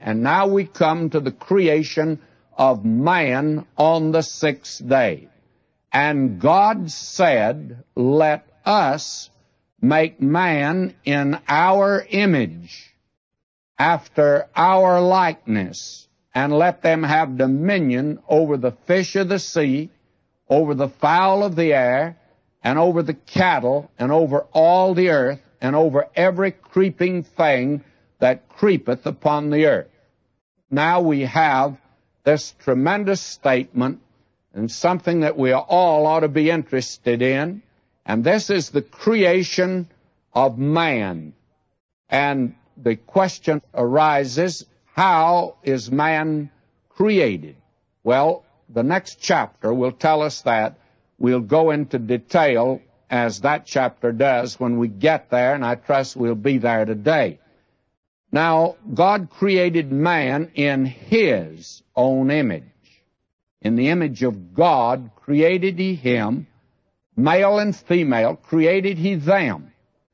And now we come to the creation of man on the sixth day. And God said, let us make man in our image, after our likeness, and let them have dominion over the fish of the sea, over the fowl of the air, and over the cattle, and over all the earth, and over every creeping thing that creepeth upon the earth. Now we have this tremendous statement, and something that we all ought to be interested in, and this is the creation of man. And the question arises, how is man created? Well, the next chapter will tell us that. We'll go into detail as that chapter does when we get there, and I trust we'll be there today. Now, God created man in His own image. In the image of God created He him, male and female created He them.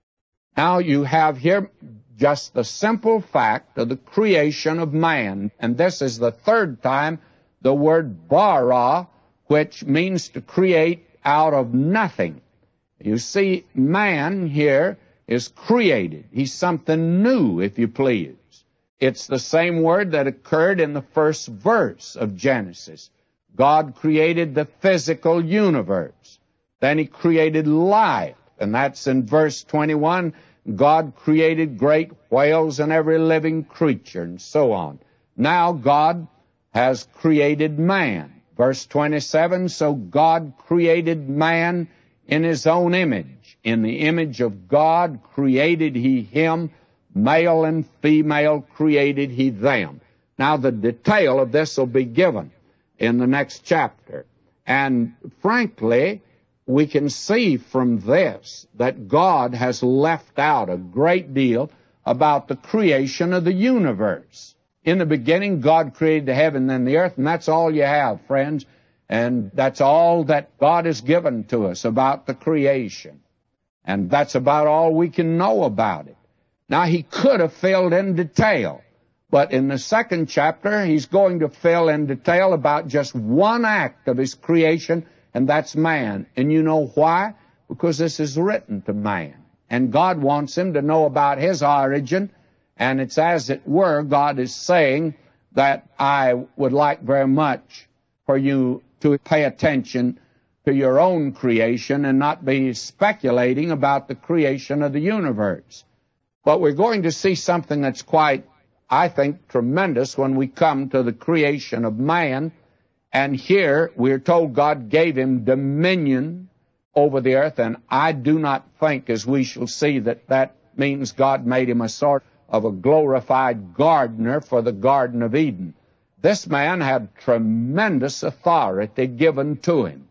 Now you have here just the simple fact of the creation of man, and this is the third time the word bara, which means to create out of nothing. You see, man here is created. He's something new, if you please. It's the same word that occurred in the first verse of Genesis. God created the physical universe. Then He created life, and that's in verse 21. God created great whales and every living creature, and so on. Now God has created man. Verse 27, so God created man in His own image. In the image of God created He him, male and female created He them. Now the detail of this will be given in the next chapter. And frankly, we can see from this that God has left out a great deal about the creation of the universe. In the beginning, God created the heaven and the earth, and that's all you have, friends. And that's all that God has given to us about the creation. And that's about all we can know about it. Now, He could have filled in detail, but in the second chapter, He's going to fill in detail about just one act of His creation, and that's man. And you know why? Because this is written to man. And God wants him to know about his origin, and it's as it were, God is saying that I would like very much for you to pay attention to your own creation and not be speculating about the creation of the universe. But we're going to see something that's quite, I think, tremendous when we come to the creation of man. And here we're told God gave him dominion over the earth, and I do not think, as we shall see, that that means God made him a sort of a glorified gardener for the Garden of Eden. This man had tremendous authority given to him.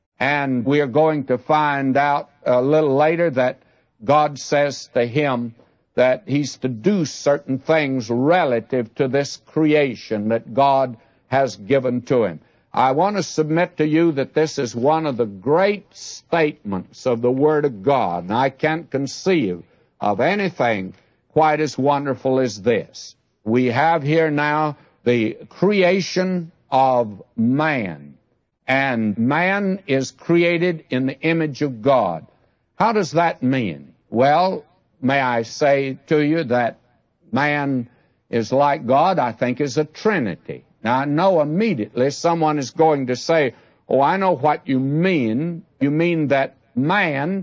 And we are going to find out a little later that God says to him that he's to do certain things relative to this creation that God has given to him. I want to submit to you that this is one of the great statements of the Word of God, and I can't conceive of anything quite as wonderful as this. We have here now the creation of man, and man is created in the image of God. How does that mean? Well, may I say to you that man is like God, I think, is a trinity. Now, I know immediately someone is going to say, oh, I know what you mean. You mean that man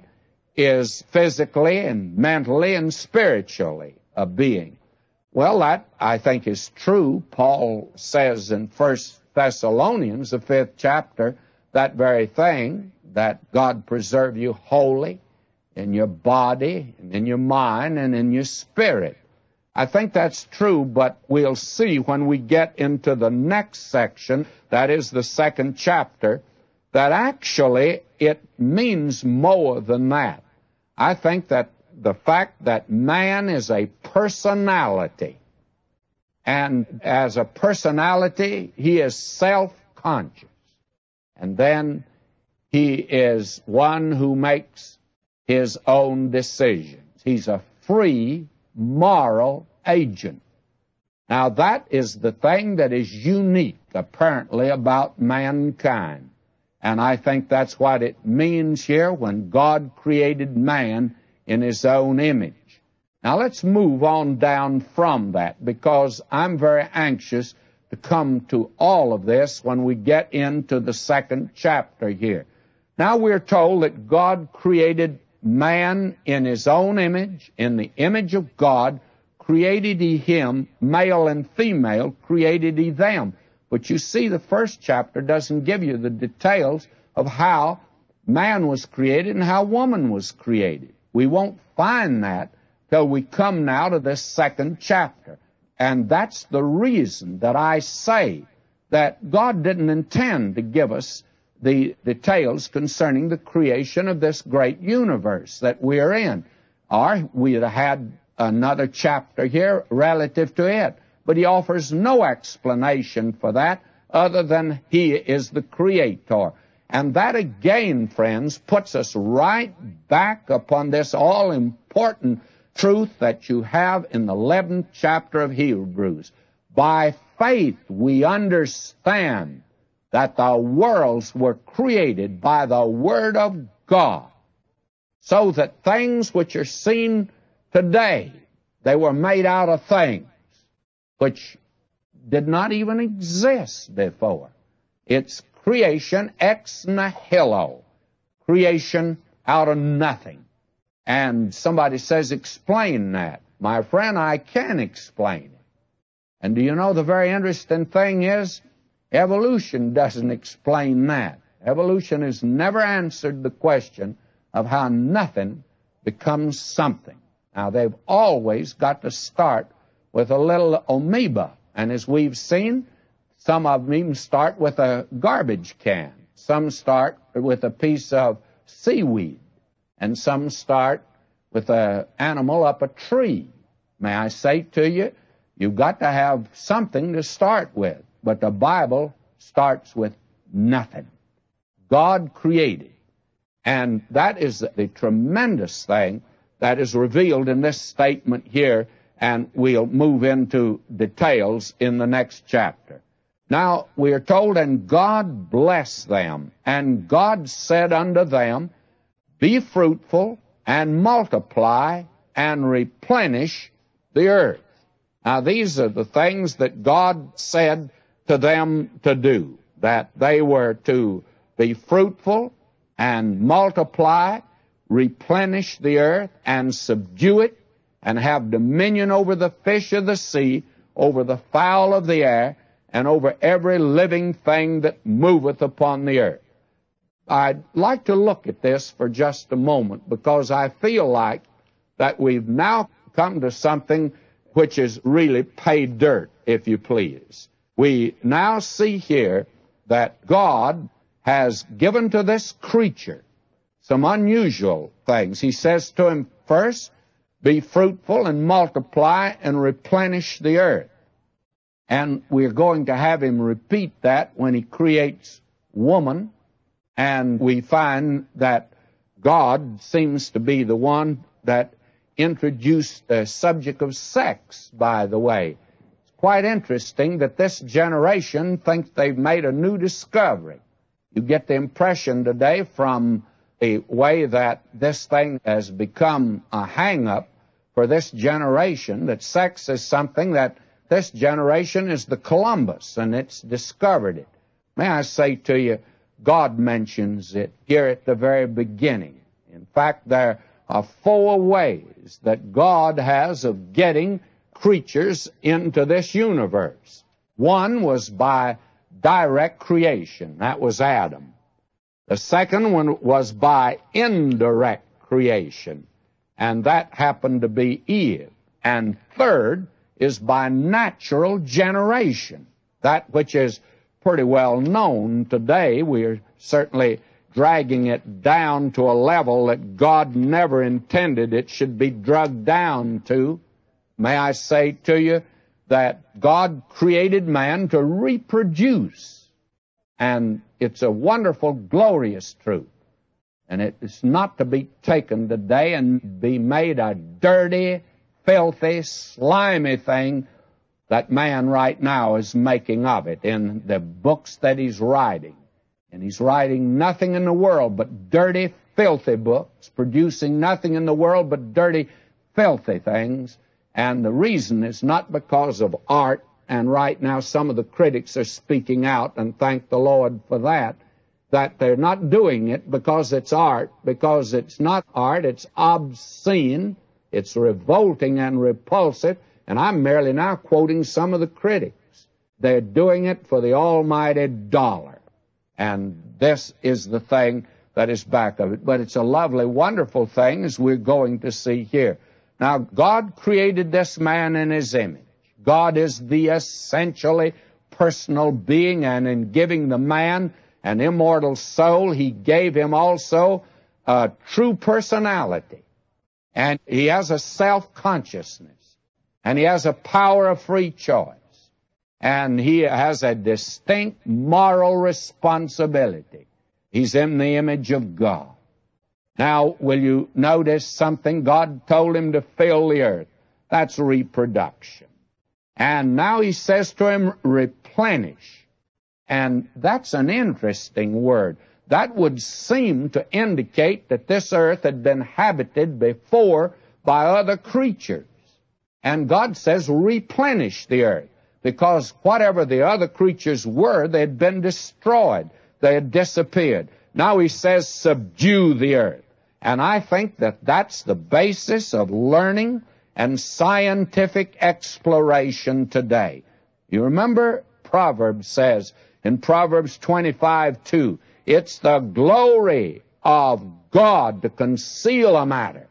is physically and mentally and spiritually a being. Well, that, I think, is true. Paul says in 1 Thessalonians, the 5th chapter, that very thing, that God preserve you holy in your body and in your mind and in your spirit. I think that's true, but we'll see when we get into the next section, that is the 2nd chapter, that actually it means more than that. I think that the fact that man is a personality, and as a personality, he is self-conscious, and then he is one who makes his own decisions. He's a free moral agent. Now, that is the thing that is unique, apparently, about mankind. And I think that's what it means here when God created man in his own image. Now, let's move on down from that, because I'm very anxious to come to all of this when we get into the second chapter here. Now, we're told that God created man in his own image, in the image of God, created he him, male and female, created he them. But you see, the first chapter doesn't give you the details of how man was created and how woman was created. We won't find that till we come now to this second chapter. And that's the reason that I say that God didn't intend to give us the details concerning the creation of this great universe that we're in. Or we'd have had another chapter here relative to it. But he offers no explanation for that other than he is the creator. And that again, friends, puts us right back upon this all-important truth that you have in the 11th chapter of Hebrews. By faith we understand that the worlds were created by the Word of God, so that things which are seen today, they were made out of things which did not even exist before. It's creation ex nihilo, creation out of nothing. And somebody says, explain that. My friend, I can explain it. And do you know the very interesting thing is, evolution doesn't explain that. Evolution has never answered the question of how nothing becomes something. Now, they've always got to start with a little amoeba. And as we've seen, some of them even start with a garbage can. Some start with a piece of seaweed. And some start with an animal up a tree. May I say to you, you've got to have something to start with. But the Bible starts with nothing. God created. And that is the tremendous thing that is revealed in this statement here, and we'll move into details in the next chapter. Now, we are told, and God blessed them, and God said unto them, be fruitful, and multiply, and replenish the earth. Now, these are the things that God said to them to do, that they were to be fruitful, and multiply, replenish the earth, and subdue it, and have dominion over the fish of the sea, over the fowl of the air, and over every living thing that moveth upon the earth. I'd like to look at this for just a moment, because I feel like that we've now come to something which is really pay dirt, if you please. We now see here that God has given to this creature some unusual things. He says to him, first, be fruitful and multiply and replenish the earth. And we're going to have him repeat that when he creates woman. And we find that God seems to be the one that introduced the subject of sex, by the way. It's quite interesting that this generation thinks they've made a new discovery. You get the impression today from the way that this thing has become a hang-up for this generation, that sex is something that this generation is the Columbus, and it's discovered it. May I say to you, God mentions it here at the very beginning. In fact, there are 4 ways that God has of getting creatures into this universe. One was by direct creation. That was Adam. The second one was by indirect creation, and that happened to be Eve. And third is by natural generation, that which is pretty well known today. We're certainly dragging it down to a level that God never intended it should be drugged down to. May I say to you that God created man to reproduce, and it's a wonderful, glorious truth. And it is not to be taken today and be made a dirty, filthy, slimy thing that man right now is making of it in the books that he's writing. And he's writing nothing in the world but dirty, filthy books, producing nothing in the world but dirty, filthy things. And the reason is not because of art, and right now some of the critics are speaking out, and thank the Lord for that they're not doing it because it's art, because it's not art, it's obscene, it's revolting and repulsive, and I'm merely now quoting some of the critics. They're doing it for the almighty dollar, and this is the thing that is back of it. But it's a lovely, wonderful thing, as we're going to see here. Now, God created this man in his image. God is the essentially personal being, and in giving the man an immortal soul, he gave him also a true personality. And he has a self-consciousness. And he has a power of free choice. And he has a distinct moral responsibility. He's in the image of God. Now, will you notice something? God told him to fill the earth. That's reproduction. And now he says to him, replenish. And that's an interesting word. That would seem to indicate that this earth had been habited before by other creatures. And God says, replenish the earth, because whatever the other creatures were, they had been destroyed. They had disappeared. Now he says, subdue the earth. And I think that that's the basis of learning and scientific exploration today. You remember Proverbs says, in Proverbs 25:2, it's the glory of God to conceal a matter,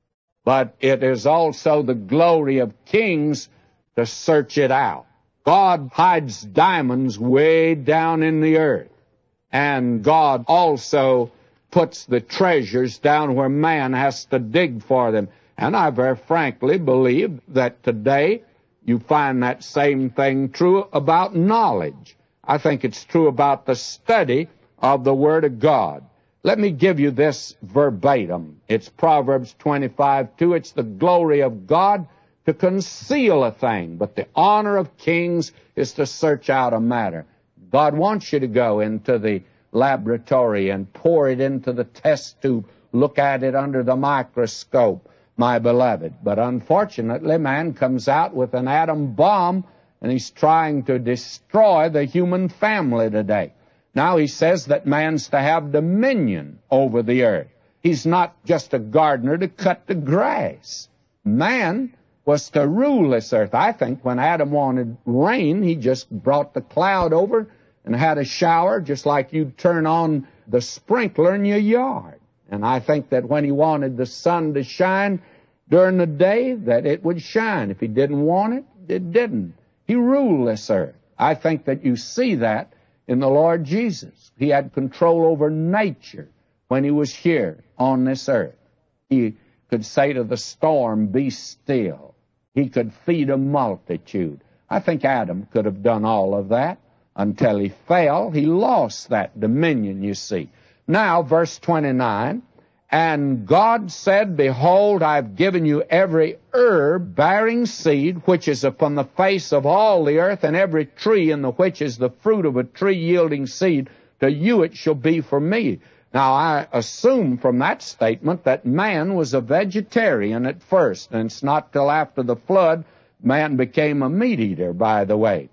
but it is also the glory of kings to search it out. God hides diamonds way down in the earth, and God also puts the treasures down where man has to dig for them. And I very frankly believe that today you find that same thing true about knowledge. I think it's true about the study of the Word of God. Let me give you this verbatim. It's Proverbs 25:2. It's the glory of God to conceal a thing, but the honor of kings is to search out a matter. God wants you to go into the laboratory and pour it into the test tube, look at it under the microscope, my beloved. But unfortunately, man comes out with an atom bomb, and he's trying to destroy the human family today. Now he says that man's to have dominion over the earth. He's not just a gardener to cut the grass. Man was to rule this earth. I think when Adam wanted rain, he just brought the cloud over and had a shower, just like you'd turn on the sprinkler in your yard. And I think that when he wanted the sun to shine during the day, that it would shine. If he didn't want it, it didn't. He ruled this earth. I think that you see that in the Lord Jesus. He had control over nature when he was here on this earth. He could say to the storm, be still. He could feed a multitude. I think Adam could have done all of that until he fell. He lost that dominion, you see. Now, verse 29, and God said, behold, I've given you every herb bearing seed, which is upon the face of all the earth, and every tree in the which is the fruit of a tree yielding seed. To you it shall be for me. Now, I assume from that statement that man was a vegetarian at first, and it's not till after the flood man became a meat eater, by the way.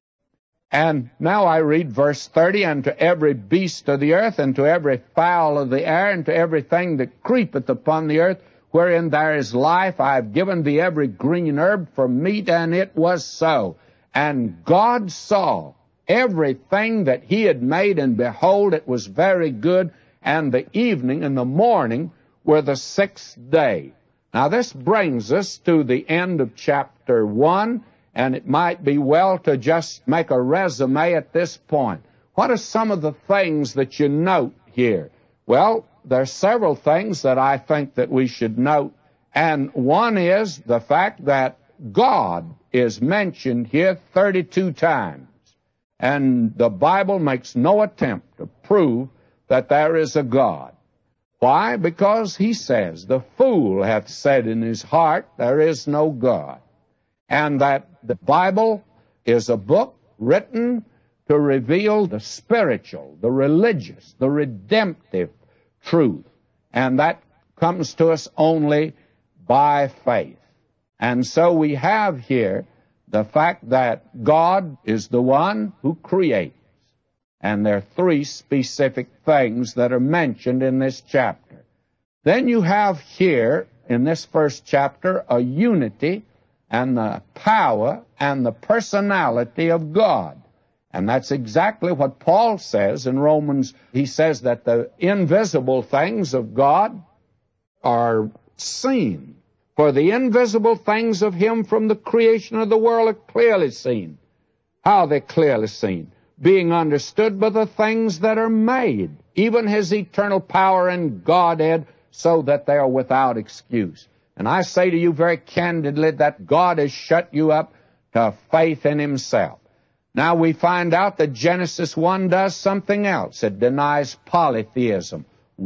And now I read verse 30, and to every beast of the earth, and to every fowl of the air, and to everything that creepeth upon the earth, wherein there is life, I have given thee every green herb for meat, and it was so. And God saw everything that he had made, and behold, it was very good, and the evening and the morning were the sixth day. Now this brings us to the end of chapter 1, and it might be well to just make a resume at this point. What are some of the things that you note here? Well, there are several things that I think that we should note, and one is the fact that God is mentioned here 32 times, and the Bible makes no attempt to prove that there is a God. Why? Because he says, the fool hath said in his heart, there is no God. And that the Bible is a book written to reveal the spiritual, the religious, the redemptive truth. And that comes to us only by faith. And so we have here the fact that God is the one who creates. And there are three specific things that are mentioned in this chapter. Then you have here, in this first chapter, a unity and the power and the personality of God. And that's exactly what Paul says in Romans. He says that the invisible things of God are seen. For the invisible things of Him from the creation of the world are clearly seen. How are they clearly seen? Being understood by the things that are made, even His eternal power and Godhead, so that they are without excuse. And I say to you very candidly that God has shut you up to faith in Himself. Now we find out that Genesis 1 does something else. It denies polytheism.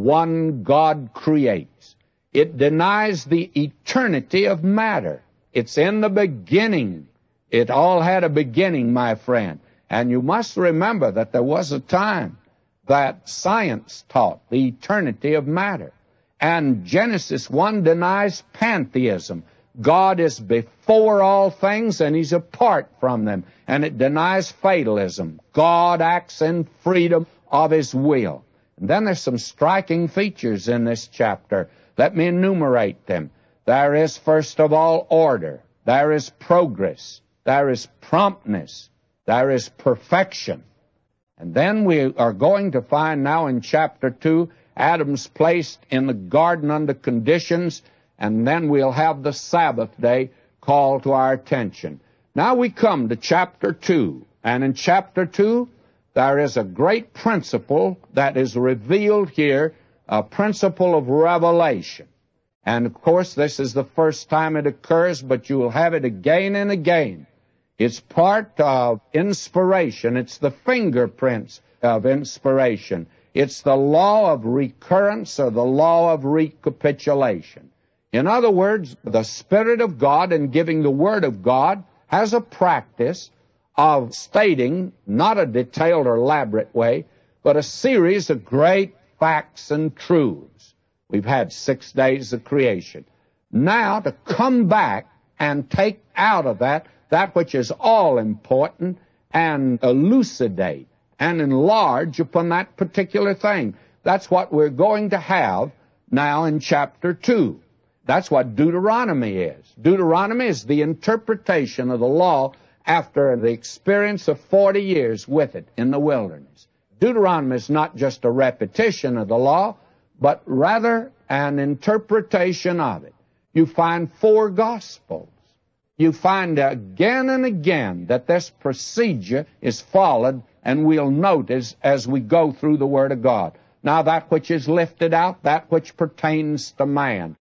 One God creates. It denies the eternity of matter. It's in the beginning. It all had a beginning, my friend. And you must remember that there was a time that science taught the eternity of matter. And Genesis 1 denies pantheism. God is before all things and He's apart from them. And it denies fatalism. God acts in freedom of His will. And then there's some striking features in this chapter. Let me enumerate them. There is, first of all, order. There is progress. There is promptness. There is perfection. And then we are going to find now in chapter 2, Adam's placed in the garden under conditions, and then we'll have the Sabbath day called to our attention. Now we come to chapter 2, and in chapter 2, there is a great principle that is revealed here, a principle of revelation. And of course, this is the first time it occurs, but you will have it again and again. It's part of inspiration. It's the fingerprints of inspiration. It's the law of recurrence or the law of recapitulation. In other words, the Spirit of God in giving the Word of God has a practice of stating, not a detailed or elaborate way, but a series of great facts and truths. We've had 6 days of creation. Now to come back and take out of that which is all important and elucidate and enlarge upon that particular thing. That's what we're going to have now in chapter 2. That's what Deuteronomy is. Deuteronomy is the interpretation of the law after the experience of 40 years with it in the wilderness. Deuteronomy is not just a repetition of the law, but rather an interpretation of it. You find 4 Gospels. You find again and again that this procedure is followed, and we'll notice as we go through the Word of God. Now that which is lifted out, that which pertains to man.